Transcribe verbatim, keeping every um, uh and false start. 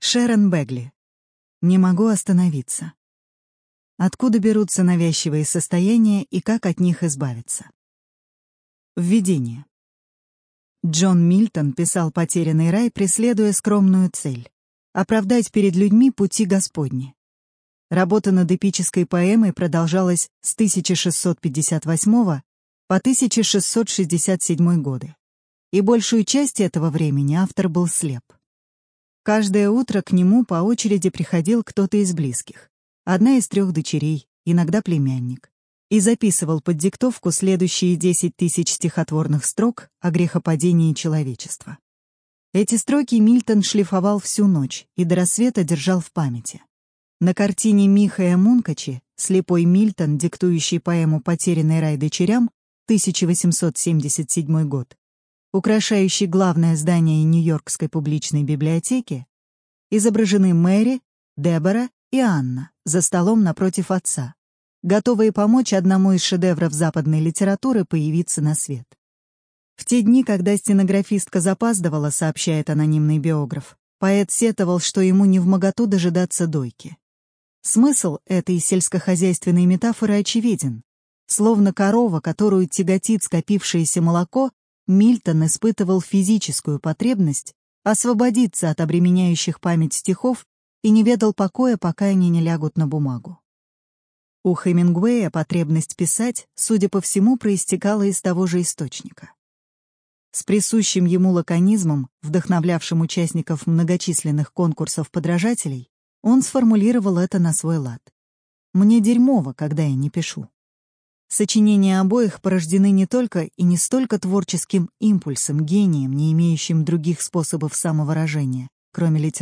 Шерон Бегли. «Не могу остановиться». Откуда берутся навязчивые состояния и как от них избавиться? Введение. Джон Мильтон писал «Потерянный рай», преследуя скромную цель — оправдать перед людьми пути Господни. Работа над эпической поэмой продолжалась с тысяча шестьсот пятьдесят восьмого по тысяча шестьсот шестьдесят седьмой годы, и большую часть этого времени автор был слеп. Каждое утро к нему по очереди приходил кто-то из близких, одна из трех дочерей, иногда племянник, и записывал под диктовку следующие десять тысяч стихотворных строк о грехопадении человечества. Эти строки Мильтон шлифовал всю ночь и до рассвета держал в памяти. На картине Михая Мункачи слепой Мильтон, диктующий поэму «Потерянный рай дочерям» тысяча восемьсот семьдесят седьмой год, украшающий главное здание Нью-Йоркской публичной библиотеки, изображены Мэри, Дебора и Анна за столом напротив отца, готовые помочь одному из шедевров западной литературы появиться на свет. В те дни, когда стенографистка запаздывала, сообщает анонимный биограф, поэт сетовал, что ему невмоготу дожидаться дойки. Смысл этой сельскохозяйственной метафоры очевиден. Словно корова, которую тяготит скопившееся молоко, Мильтон испытывал физическую потребность освободиться от обременяющих память стихов и не ведал покоя, пока они не лягут на бумагу. У Хемингуэя потребность писать, судя по всему, проистекала из того же источника. С присущим ему лаконизмом, вдохновлявшим участников многочисленных конкурсов подражателей, он сформулировал это на свой лад. «Мне дерьмово, когда я не пишу». Сочинения обоих порождены не только и не столько творческим импульсом, гением, не имеющим других способов самовыражения, кроме литературы,